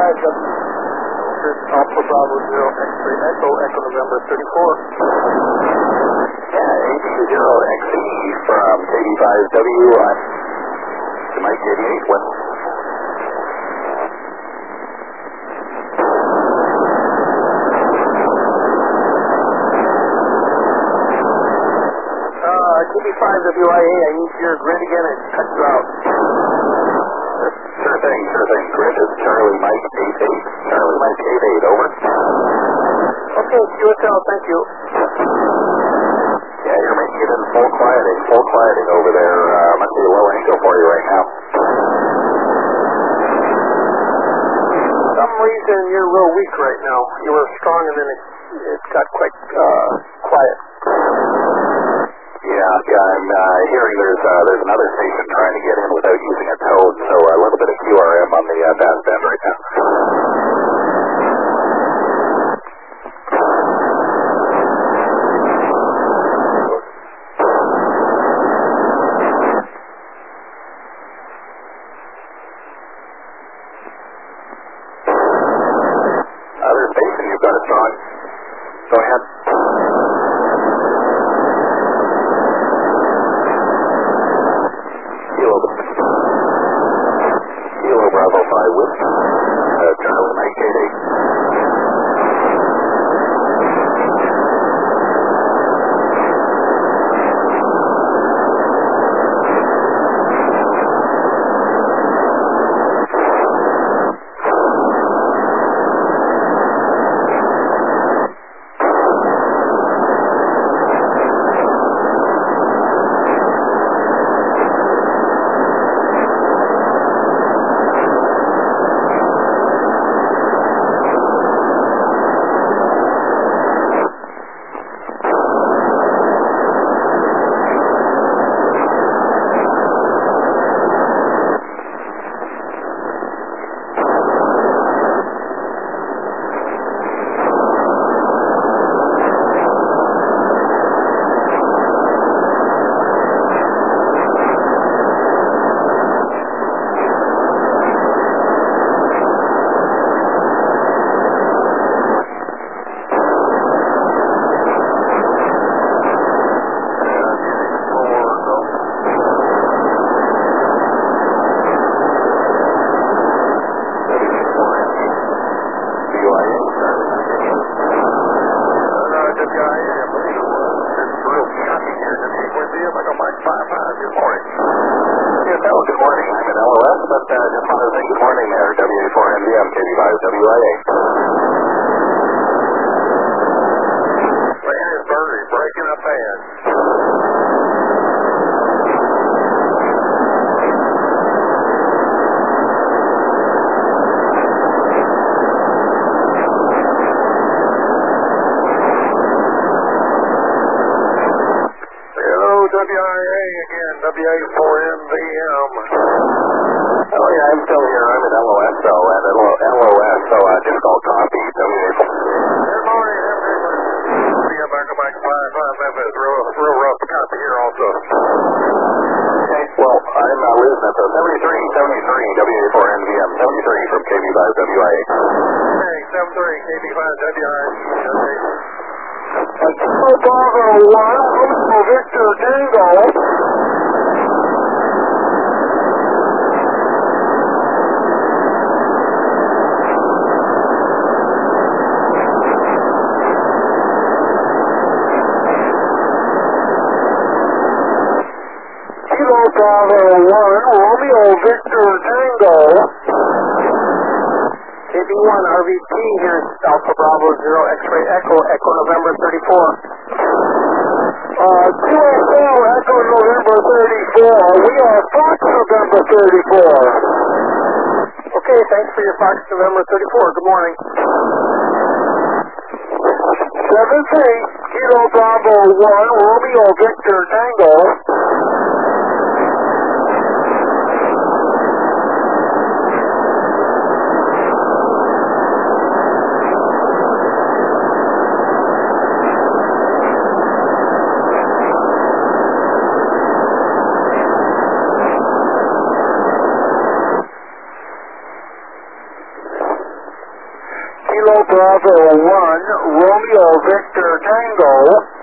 Alpha Bravo Zero X-ray Echo, Echo November 34. Yeah, AD0XE from KB5W on Mike 88. What? KB5WIA, I need your grid again and cut you out. Sure thing. Grid is Charlie Mike 88. Charlie Mike 88, over. Okay, QSL, thank you. Yeah, you're making it in full quieting over there. Must be a low angle for you right now. For some reason, you're real weak right now. You were strong and then it got quite quiet. Yeah, I'm hearing there's another station trying to get in without using a code, so a little bit of QRM on the bass band right now. Other station, you've got a strong. Go ahead. Kilo Bravo 5 with Charlie Mike 88. Good morning. I'm in LOS, but just wanted to say good morning there, WA4NVM, KB5WIA. Right here's Birdie, breaking up bad. WIA again, WA4NVM. Oh yeah, I'm still here. I'm at LOS, so just call copy. WA4. Good morning, everyone. Back on Mike 55 Memphis, real rough copy here also. Okay, well, I'm losing it, so 73, WA4NVM, 73 from KB5WIA. Hey, 73, KB5WIA. Bravo 1, Victor Tango. Kilo Bravo 1, Romeo Victor Tango. KB1 RVP, here's Alpha Bravo Zero X-ray Echo, Echo November 34. QSL Echo November 34. We are Fox November 34. Okay, thanks for your Fox November 34. Good morning. 7-3, Kilo Bravo 1, Romeo Victor Tango. Bravo 1, Romeo Victor Tango.